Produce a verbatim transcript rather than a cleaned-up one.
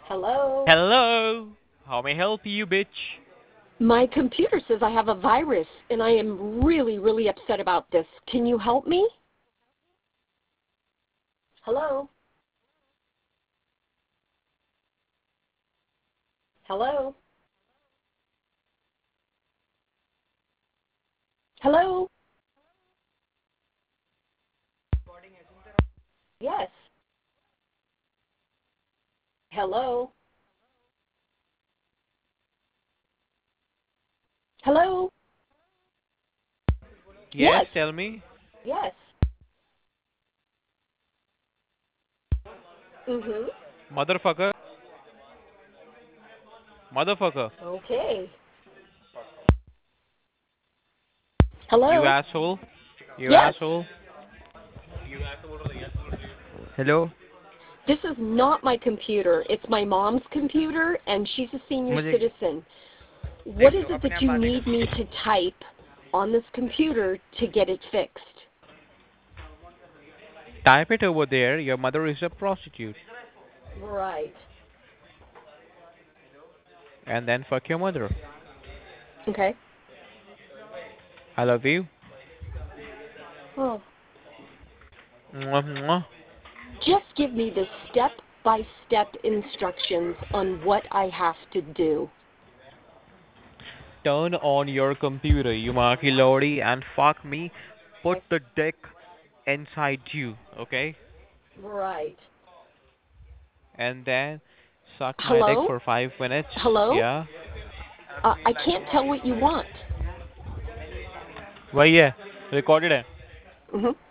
Hello? Hello. How may I help you, bitch? My computer says I have a virus, and I am really, really upset about this. Can you help me? Hello? Hello? Hello? Yes. Hello? Hello? Yes, Yes. tell me. Yes. Mm-hmm. Motherfucker. Motherfucker. Okay. You Hello? asshole. You Yes. asshole. Hello This is not my computer. It's my mom's computer, and she's a senior मुझे citizen. What देख is लो it अपने that आप you बातें need me कर to type on this computer to get it fixed? Type it over there. Your mother is a prostitute. Right. And then fuck your mother. Okay. I love you. Oh. Mwah, mwah. Just give me the step-by-step instructions on what I have to do. Turn on your computer, you Marky Lordy, and fuck me. Put Okay. the dick inside you, okay? Right. And then suck my dick Hello? for five minutes. Hello? Yeah? Uh, I can't tell what you want. वही है. Recorded है. Mm-hmm.